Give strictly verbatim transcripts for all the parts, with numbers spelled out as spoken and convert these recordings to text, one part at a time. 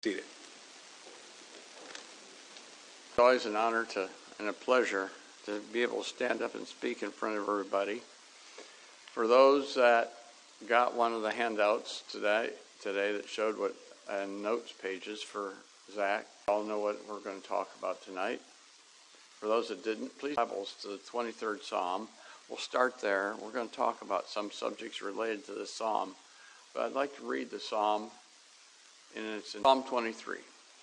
Seated. It's always an honor to and a pleasure to be able to stand up and speak in front of everybody. For those that got one of the handouts today, today that showed what and notes pages for Zach, all know what we're going to talk about tonight. For those that didn't, please Bibles to the twenty-third Psalm. We'll start there. We're going to talk about some subjects related to this Psalm, but I'd like to read the Psalm. And it's in Psalm twenty-three.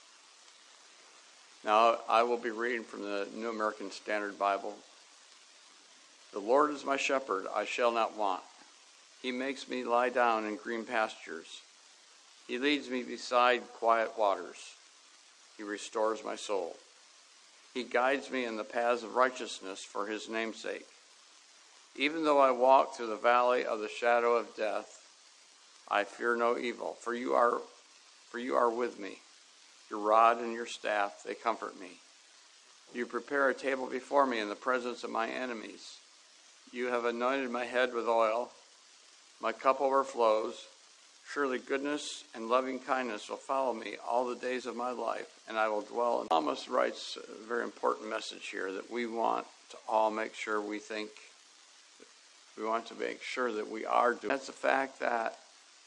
Now, I will be reading from the New American Standard Bible. The Lord is my shepherd, I shall not want. He makes me lie down in green pastures. He leads me beside quiet waters. He restores my soul. He guides me in the paths of righteousness for his name's sake. Even though I walk through the valley of the shadow of death, I fear no evil, for you are For you are with me. Your rod and your staff, they comfort me. You prepare a table before me in the presence of my enemies. You have anointed my head with oil. My cup overflows. Surely goodness and loving kindness will follow me all the days of my life, and I will dwell in. The psalmist writes a very important message here that we want to all make sure we think, we want to make sure that we are doing. That's the fact that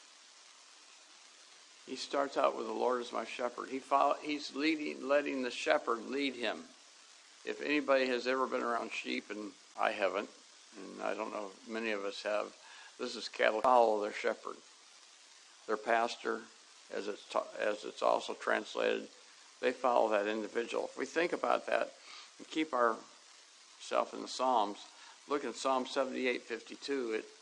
he starts out with the Lord is my shepherd. He follow, he's leading, letting the shepherd lead him. If anybody has ever been around sheep, and I haven't, and I don't know if many of us have, this is cattle follow their shepherd, their pastor, as it's ta- as it's also translated. They follow that individual. If we think about that and keep ourselves in the Psalms, look at Psalm seventy-eight fifty-two. It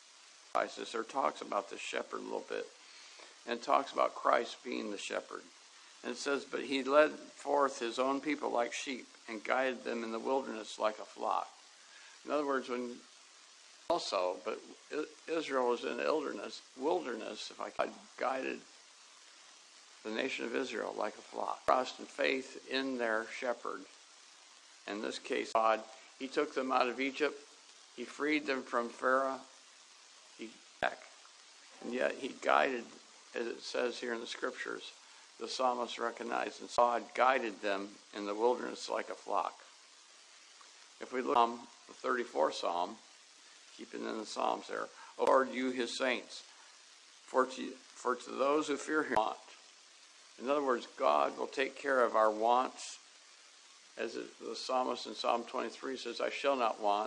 or talks about the shepherd a little bit. And talks about Christ being the shepherd. And it says, but he led forth his own people like sheep and guided them in the wilderness like a flock. In other words, when also, but Israel was in the wilderness, wilderness, if I could, guided the nation of Israel like a flock. Trust and faith in their shepherd. In this case, God, he took them out of Egypt. He freed them from Pharaoh. He back. And yet he guided, as it says here in the scriptures, the psalmist recognized and God guided them in the wilderness like a flock. If we look at the thirty-fourth Psalm, keeping in the Psalms there, O Lord, you his saints, for to, for to those who fear him want. In other words, God will take care of our wants. As it, the psalmist in Psalm twenty-three says, I shall not want.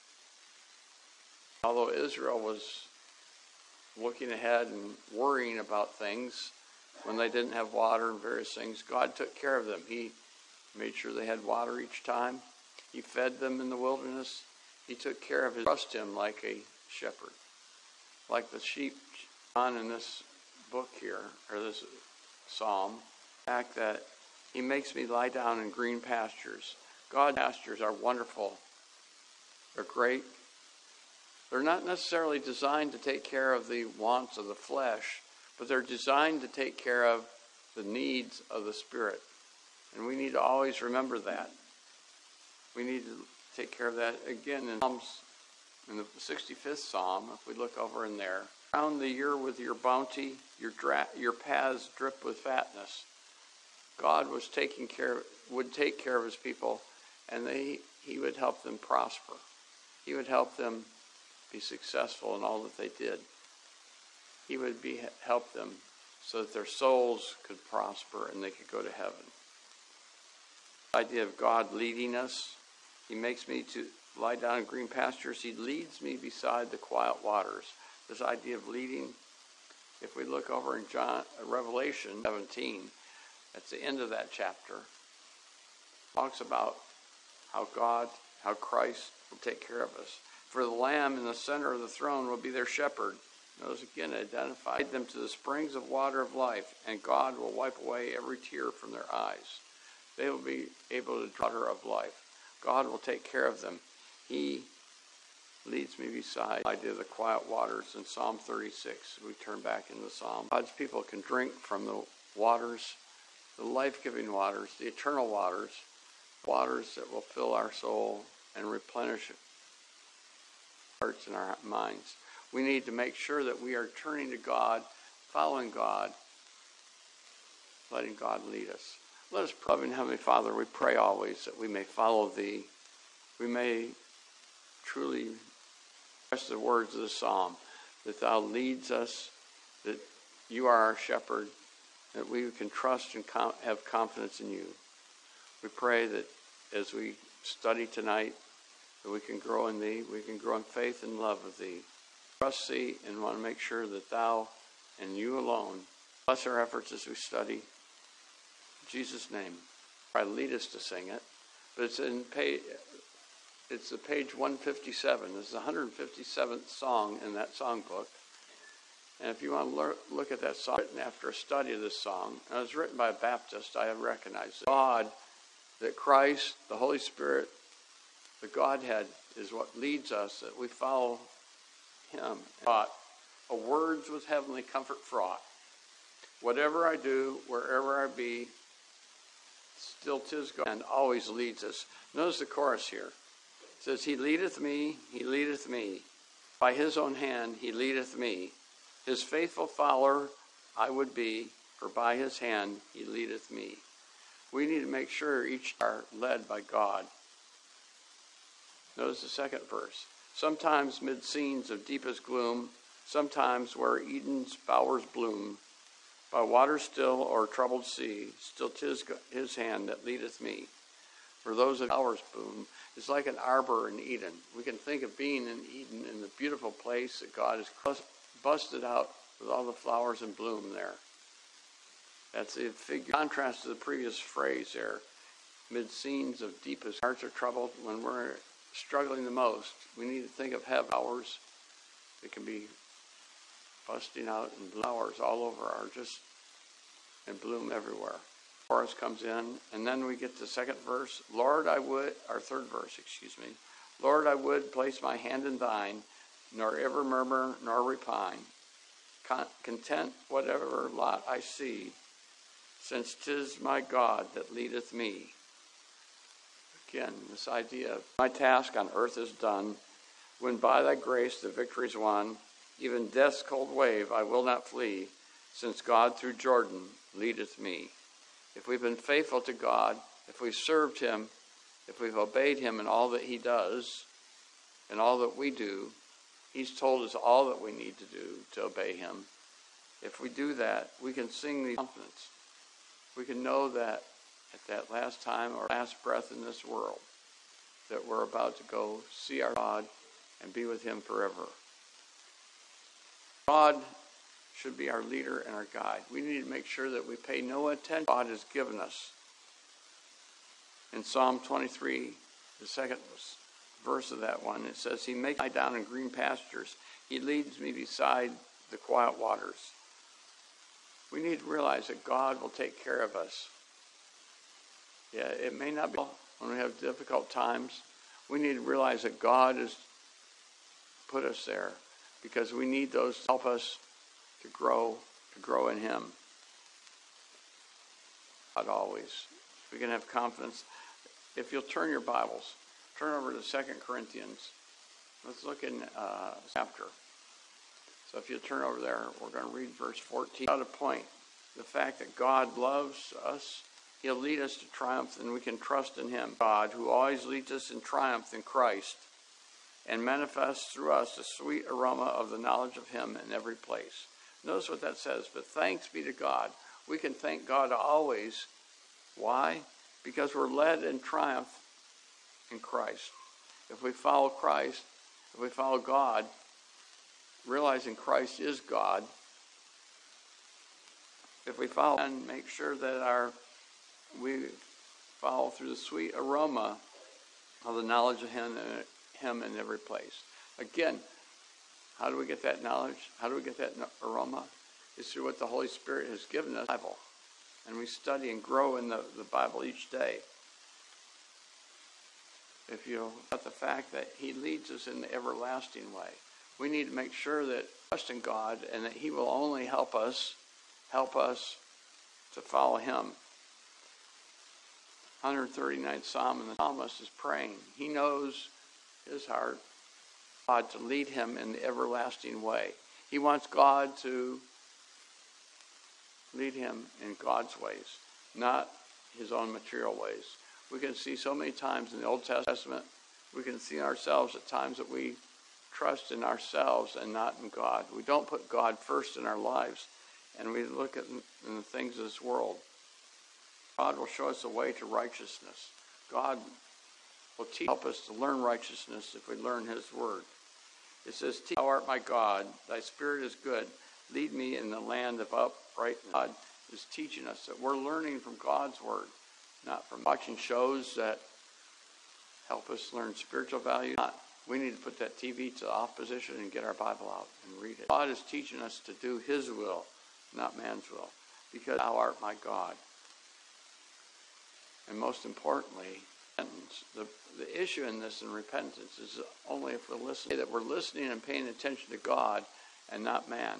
Although Israel was looking ahead and worrying about things when they didn't have water and various things, God took care of them. He made sure they had water each time. He fed them in the wilderness. He took care of his, trust him like a shepherd. Like the sheep on in this book here, or this psalm, the fact that he makes me lie down in green pastures. God's pastures are wonderful. They're great. They're not necessarily designed to take care of the wants of the flesh, but they're designed to take care of the needs of the spirit. And we need to always remember that. We need to take care of that. Again, in Psalms, in the sixty-fifth Psalm, if we look over in there, crown the year with your bounty, your dra- your paths drip with fatness. God was taking care, would take care of his people, and they he would help them prosper. He would help them be successful in all that they did. He would be help them so that their souls could prosper and they could go to heaven. The idea of God leading us, he makes me to lie down in green pastures. He leads me beside the quiet waters. This idea of leading, if we look over in John Revelation seventeen, at the end of that chapter, talks about how God, how Christ will take care of us. For the Lamb in the center of the throne will be their shepherd. Notice again, identified them to the springs of water of life, and God will wipe away every tear from their eyes. They will be able to draw water of life. God will take care of them. He leads me beside the idea of the quiet waters in Psalm thirty-six. We turn back into the Psalm. God's people can drink from the waters, the life-giving waters, the eternal waters, waters that will fill our soul and replenish it. Hearts and our minds. We need to make sure that we are turning to God, following God, letting God lead us. Let us pray. Loving Heavenly Father, we pray always that we may follow Thee. We may truly express the words of the psalm, that Thou leads us, that You are our shepherd, that we can trust and com- have confidence in You. We pray that as we study tonight, that we can grow in Thee, we can grow in faith and love of Thee. Trust Thee and want to make sure that Thou and You alone bless our efforts as we study. In Jesus' name. I lead us to sing it, but it's in page, it's the page one fifty-seven. This is the one hundred fifty-seventh song in that songbook. And if you want to learn, look at that song, written after a study of this song, and it was written by a Baptist, I have recognized it. God, that Christ, the Holy Spirit, the Godhead is what leads us, that we follow Him. But a words with heavenly comfort fraught. Whatever I do, wherever I be, still 'tis God, and always leads us. Notice the chorus here. It says, He leadeth me, He leadeth me. By His own hand He leadeth me. His faithful follower I would be, for by His hand He leadeth me. We need to make sure each are led by God. Notice the second verse. Sometimes mid scenes of deepest gloom, sometimes where Eden's bowers bloom, by water still or troubled sea, still 'tis His hand that leadeth me. For those of bowers bloom is like an arbor in Eden. We can think of being in Eden, in the beautiful place that God has busted out with all the flowers in bloom there. That's the figure. Contrast to the previous phrase there. Mid scenes of deepest hearts are troubled. When we're struggling the most, we need to think of heaven flowers that can be busting out, and flowers all over are just in bloom everywhere. Chorus comes in, and then we get to the second verse. Lord, I would, our third verse, excuse me. Lord, I would place my hand in Thine, nor ever murmur nor repine. Con- content whatever lot I see, since 'tis my God that leadeth me. Again, this idea of my task on earth is done, when by Thy grace the victory's won. Even death's cold wave I will not flee, since God through Jordan leadeth me. If we've been faithful to God, if we've served Him, if we've obeyed Him in all that He does, and all that we do, He's told us all that we need to do to obey Him. If we do that, we can sing the confidence. We can know that at that last time or last breath in this world, that we're about to go see our God and be with Him forever. God should be our leader and our guide. We need to make sure that we pay no attention to what God has given us. In Psalm twenty-three, the second verse of that one, it says, He makes me lie down in green pastures. He leads me beside the quiet waters. We need to realize that God will take care of us. Yeah, it may not be when we have difficult times. We need to realize that God has put us there because we need those to help us to grow, to grow in Him. God always. We can have confidence. If you'll turn your Bibles, turn over to Second Corinthians. Let's look in uh, chapter. So if you turn over there, we're going to read verse fourteen. At a point, the fact that God loves us, He'll lead us to triumph, and we can trust in Him. God, who always leads us in triumph in Christ, and manifests through us the sweet aroma of the knowledge of Him in every place. Notice what that says, but thanks be to God. We can thank God always. Why? Because we're led in triumph in Christ. If we follow Christ, if we follow God, realizing Christ is God, if we follow and make sure that our we follow through the sweet aroma of the knowledge of Him, him in every place. Again, how do we get that knowledge? How do we get that aroma? It's through what the Holy Spirit has given us, the Bible. And we study and grow in the, the Bible each day. If you about the fact that He leads us in the everlasting way, we need to make sure that we trust in God and that He will only help us, help us to follow Him. one hundred thirty-ninth Psalm, and the psalmist is praying. He knows his heart, God to lead him in the everlasting way. He wants God to lead him in God's ways, not his own material ways. We can see so many times in the Old Testament, we can see ourselves at times that we trust in ourselves and not in God. We don't put God first in our lives, and we look at in the things of this world. God will show us the way to righteousness. God will teach, help us to learn righteousness if we learn his word. It says, "Thou art my God, thy spirit is good. Lead me in the land of uprightness." God is teaching us that we're learning from God's word, not from watching shows that help us learn spiritual value. Not. We need to put that T V to the off position and get our Bible out and read it. God is teaching us to do his will, not man's will, because thou art my God. And most importantly, the, the issue in this in repentance is only if we're listening, that we're listening and paying attention to God and not man.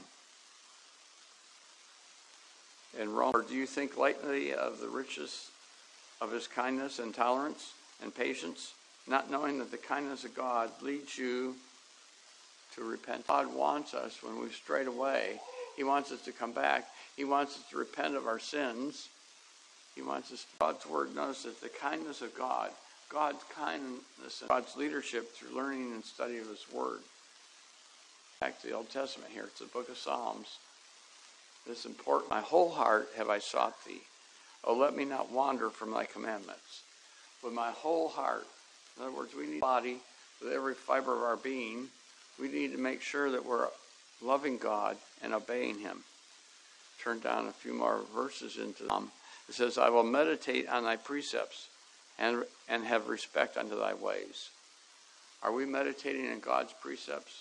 In Rome, or do you think lightly of the riches of his kindness and tolerance and patience, not knowing that the kindness of God leads you to repent? God wants us, when we've strayed away, he wants us to come back. He wants us to repent of our sins. He wants us, God's word, notice that the kindness of God, God's kindness and God's leadership through learning and study of his word. Back to the Old Testament here, it's the book of Psalms. This important. My whole heart have I sought thee. Oh, let me not wander from thy commandments. With my whole heart. In other words, we need a body, with every fiber of our being. We need to make sure that we're loving God and obeying him. Turn down a few more verses into Psalm. It says, I will meditate on thy precepts and, and have respect unto thy ways. Are we meditating on God's precepts?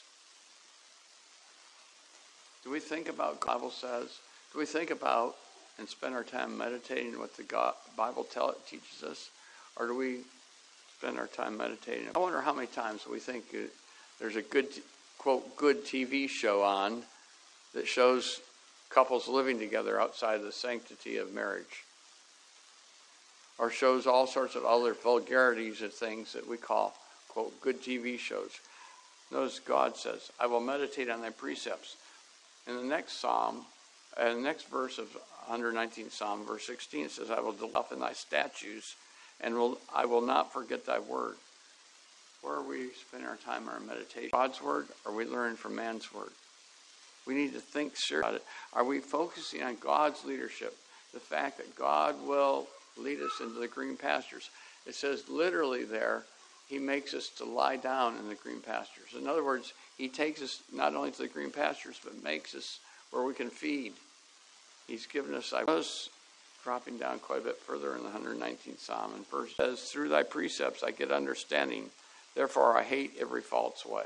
Do we think about what the Bible says? Do we think about and spend our time meditating what the God, Bible tell, it teaches us? Or do we spend our time meditating? I wonder how many times we think uh, there's a good, quote, good T V show on that shows couples living together outside of the sanctity of marriage. Or shows all sorts of other vulgarities of things that we call, quote, good T V shows. Notice God says, I will meditate on thy precepts. In the next psalm, uh, the next verse of one nineteenth Psalm, verse sixteen, it says, I will delight in thy statutes, and will, I will not forget thy word. Where are we spending our time, our meditation? God's word, or are we learning from man's word? We need to think seriously about it. Are we focusing on God's leadership? The fact that God will lead us into the green pastures. It says literally there, he makes us to lie down in the green pastures. In other words, he takes us not only to the green pastures, but makes us where we can feed. He's given us, I was dropping down quite a bit further in the one nineteenth Psalm, and verse says, through thy precepts I get understanding, therefore I hate every false way.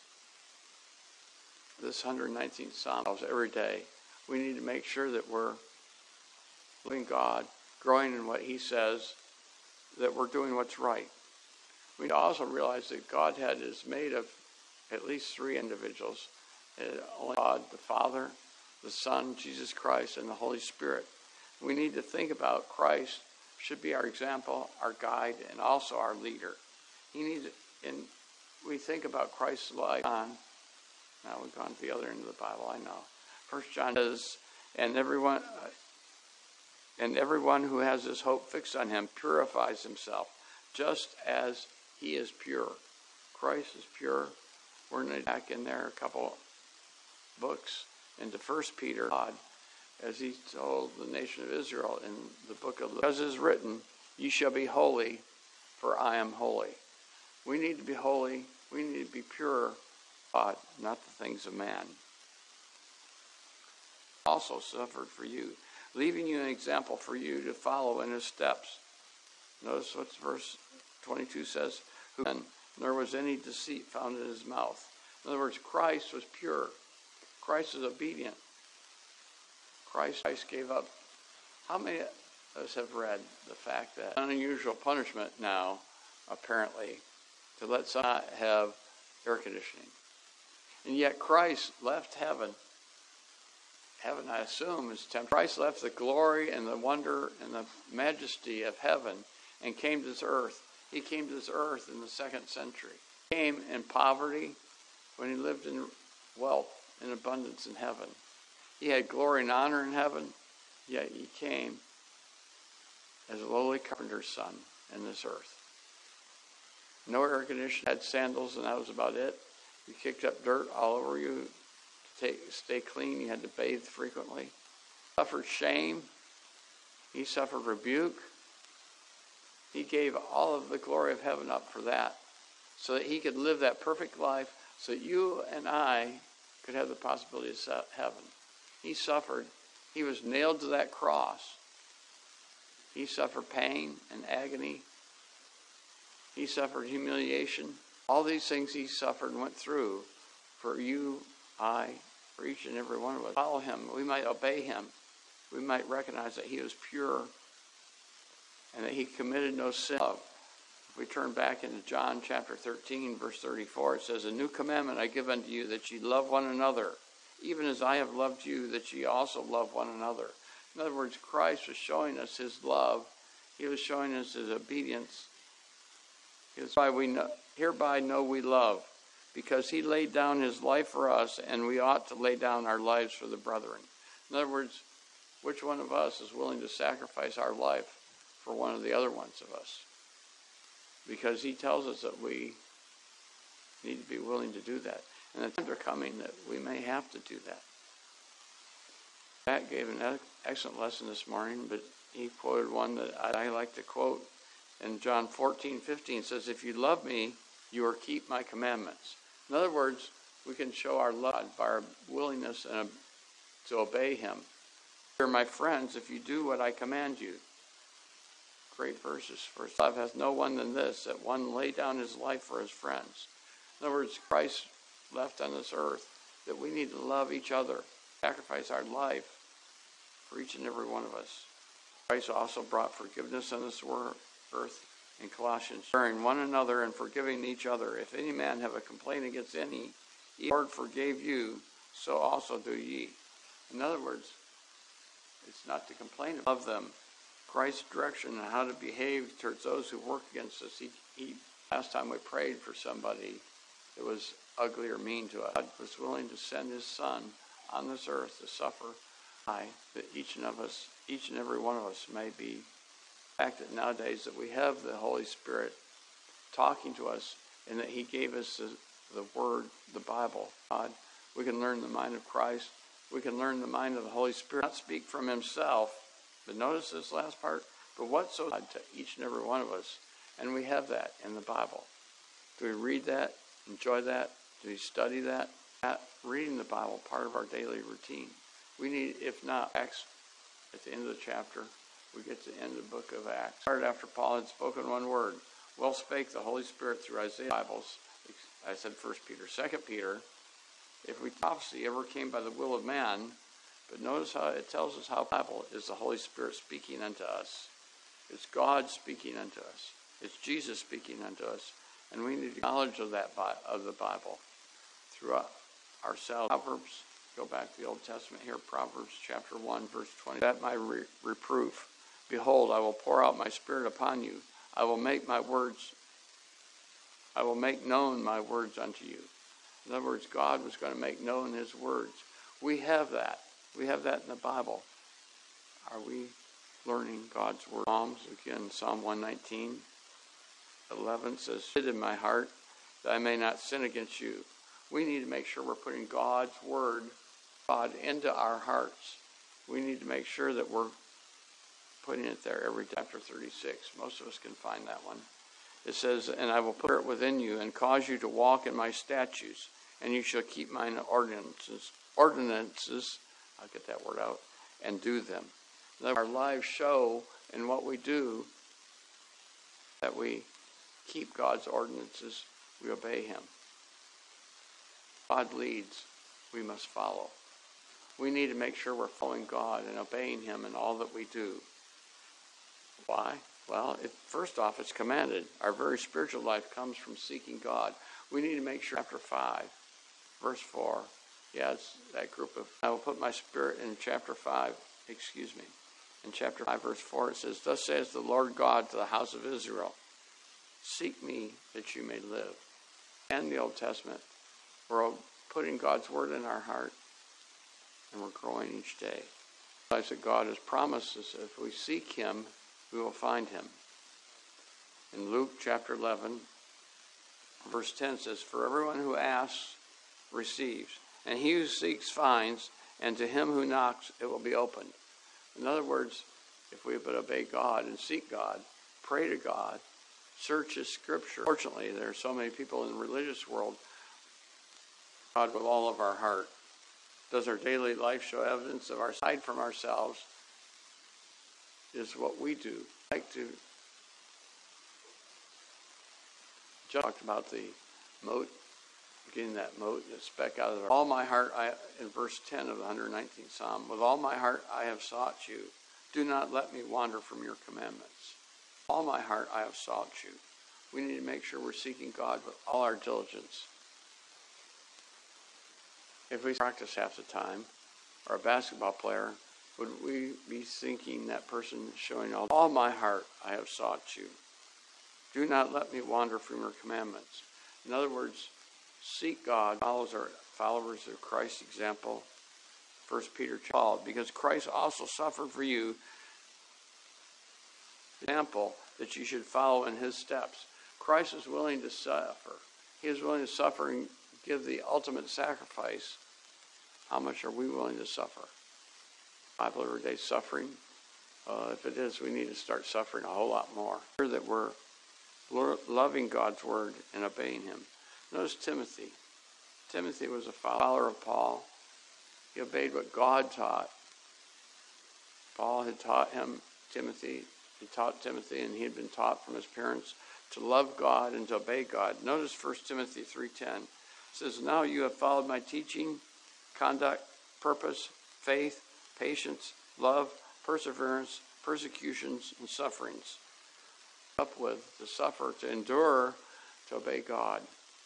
This one nineteenth Psalm, every day, we need to make sure that we're living God, growing in what he says, that we're doing what's right. We also realize that Godhead is made of at least three individuals. Only God, the Father, the Son, Jesus Christ, and the Holy Spirit. We need to think about Christ should be our example, our guide, and also our leader. He needs, and we think about Christ's life on. Now we've gone to the other end of the Bible, I know. First John says, and everyone, uh, and everyone who has his hope fixed on him purifies himself, just as he is pure. Christ is pure. We're going to back in there a couple books into First Peter, God, as he told the nation of Israel in the book of, as is written, ye shall be holy, for I am holy. We need to be holy. We need to be pure, God, not the things of man. Also suffered for you, leaving you an example for you to follow in his steps. Notice what verse twenty-two says, who nor was any deceit found in his mouth. In other words, Christ was pure. Christ was obedient. Christ, Christ gave up. How many of us have read the fact that an unusual punishment now, apparently, to let some not have air conditioning? And yet Christ left heaven. Heaven, I assume, is temporary. Christ left the glory and the wonder and the majesty of heaven and came to this earth. He came to this earth in the second century. He came in poverty when he lived in wealth and abundance in heaven. He had glory and honor in heaven. yet he came as a lowly carpenter's son in this earth. No air conditioning, had sandals, and that was about it. You kicked up dirt all over you to take, stay clean. You had to bathe frequently. Suffered shame. He suffered rebuke. He gave all of the glory of heaven up for that, so that he could live that perfect life, so that you and I could have the possibility of heaven. He suffered. He was nailed to that cross. He suffered pain and agony. He suffered humiliation. All these things he suffered and went through for you, I, for each and every one of us. Follow him. We might obey him. We might recognize that he was pure and that he committed no sin. If we turn back into John chapter thirteen, verse thirty-four, it says, "A new commandment I give unto you, that ye love one another, even as I have loved you, that ye also love one another." In other words, Christ was showing us his love. He was showing us his obedience. It's why we know, hereby know we love, because he laid down his life for us, and we ought to lay down our lives for the brethren. In other words, which one of us is willing to sacrifice our life for one of the other ones of us? Because he tells us that we need to be willing to do that. And the times are coming that we may have to do that. Matt gave an excellent lesson this morning, but he quoted one that I like to quote. In John fourteen fifteen says, "If you love me, you will keep my commandments." In other words, we can show our love by our willingness and to obey him. "You're my friends if you do what I command you." Great verses. First, love hath no one than this, that one lay down his life for his friends. In other words, Christ left on this earth that we need to love each other, sacrifice our life for each and every one of us. Christ also brought forgiveness on this earth in Colossians, bearing one another and forgiving each other. If any man have a complaint against any, the Lord forgave you, so also do ye. In other words, it's not to complain of them. Christ's direction on how to behave towards those who work against us. He, he, last time we prayed for somebody that was ugly or mean to us, God was willing to send his son on this earth to suffer. I, that each and of us, each and every one of us may be. The fact that nowadays that we have the Holy Spirit talking to us, and that he gave us the, the Word, the Bible, God, we can learn the mind of Christ. We can learn the mind of the Holy Spirit. Not speak from himself, but notice this last part. But what so God to each and every one of us, and we have that in the Bible. Do we read that? Enjoy that? Do we study that? That reading the Bible part of our daily routine. We need, if not, Acts at the end of the chapter. We get to the end of the book of Acts. Right after Paul had spoken one word, well spake the Holy Spirit through Isaiah. Bibles. I said First Peter, Second Peter. If we prophecy ever came by the will of man, but notice how it tells us how the Bible is the Holy Spirit speaking unto us. It's God speaking unto us. It's Jesus speaking unto us, and we need knowledge of that of the Bible throughout ourselves. Proverbs. Go back to the Old Testament here. Proverbs chapter one, verse twenty. At my re- reproof, behold, I will pour out my Spirit upon you. I will make my words. I will make known my words unto you. In other words, God was going to make known his words. We have that. We have that in the Bible. Are we learning God's word? Psalms, again, Psalm one nineteen, eleven says, "Hid in my heart that I may not sin against you." We need to make sure we're putting God's word, God, into our hearts. We need to make sure that we're putting it there every day. Chapter thirty-six. Most of us can find that one. It says, "And I will put it within you and cause you to walk in my statutes, and you shall keep mine ordinances." Ordinances, I'll get that word out, and do them. Let our lives show in what we do that we keep God's ordinances, we obey him. God leads, we must follow. We need to make sure we're following God and obeying him in all that we do. Why? Well, it, first off, it's commanded. Our very spiritual life comes from seeking God. We need to make sure, chapter five, verse four, yeah, it's that group of, I will put my Spirit in chapter five, excuse me. In chapter five, verse four, it says, "Thus says the Lord God to the house of Israel, seek me that you may live." And the Old Testament, we're putting God's word in our heart, and we're growing each day. realize that God has promised us if we seek him, we will find him. In Luke chapter eleven, verse ten says, "For everyone who asks receives, and he who seeks finds, and to him who knocks it will be opened." In other words, if we would obey God and seek God, pray to God, search his scripture. Fortunately, there are so many people in the religious world, God with all of our heart. Does our daily life show evidence of our side from ourselves? Is what we do. I like to just talked about the mote, getting that mote, the speck out of the all my heart, I, in verse ten of the one hundred nineteenth Psalm, "With all my heart I have sought you. Do not let me wander from your commandments." All my heart I have sought you. We need to make sure we're seeking God with all our diligence. If we practice half the time, or a basketball player, would we be thinking that person showing all, all my heart I have sought you. Do not let me wander from your commandments. In other words, seek God, follows our followers of Christ's example. First Peter twelve, because Christ also suffered for you, example that you should follow in his steps. Christ is willing to suffer. He is willing to suffer and give the ultimate sacrifice. How much are we willing to suffer? Five every day suffering. Uh, if it is, we need to start suffering a whole lot more. Sure that we're loving God's word and obeying him. Notice Timothy. Timothy was a follower of Paul. He obeyed what God taught. Paul had taught him, Timothy, he taught Timothy, and he had been taught from his parents to love God and to obey God. Notice First Timothy three ten. It says, "Now you have followed my teaching, conduct, purpose, faith, patience, love, perseverance, persecutions, and sufferings." Up with, to suffer, to endure, to obey God.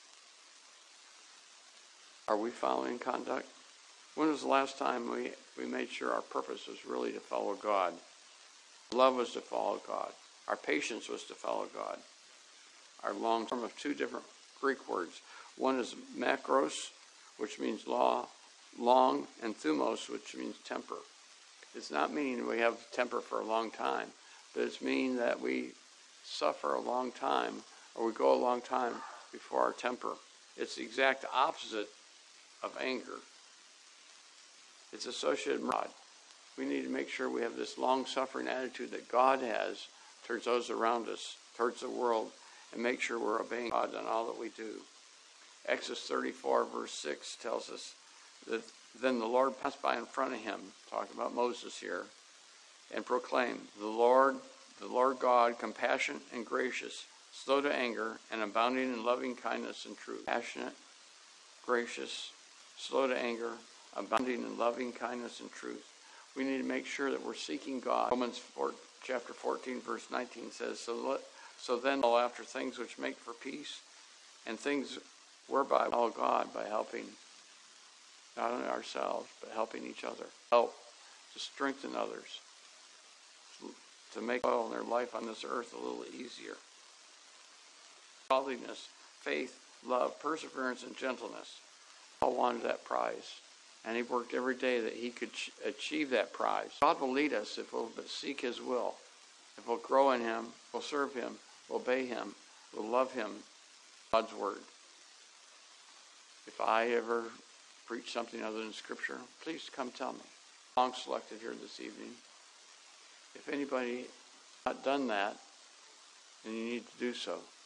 Are we following conduct? When was the last time we, we made sure our purpose was really to follow God? Our love was to follow God. Our patience was to follow God. Our long term of two different Greek words. One is makros, which means law, long, and thumos, which means temper. It's not meaning we have temper for a long time, but it's meaning that we suffer a long time, or we go a long time before our temper. It's the exact opposite of anger. It's associated with God. We need to make sure we have this long-suffering attitude that God has towards those around us, towards the world, and make sure we're obeying God in all that we do. Exodus thirty-four, verse six tells us that then the Lord passed by in front of him, talking about Moses here, and proclaimed, the Lord, the Lord God, compassionate and gracious, slow to anger, and abounding in loving kindness and truth. Passionate, gracious, slow to anger, abounding in loving kindness and truth. We need to make sure that we're seeking God. Romans four, chapter fourteen, verse nineteen says, So, let, so then follow after things which make for peace, and things whereby we follow God by helping not only ourselves, but helping each other. Help to strengthen others, to make oil in their life on this earth a little easier. Godliness, faith, love, perseverance, and gentleness. Paul wanted that prize, and he worked every day that he could achieve that prize. God will lead us if we'll but seek his will. If we'll grow in him, we'll serve him, we'll obey him, we'll love him, God's word. If I ever preach something other than Scripture, please come tell me. Song selected here this evening. If anybody has not done that, then you need to do so.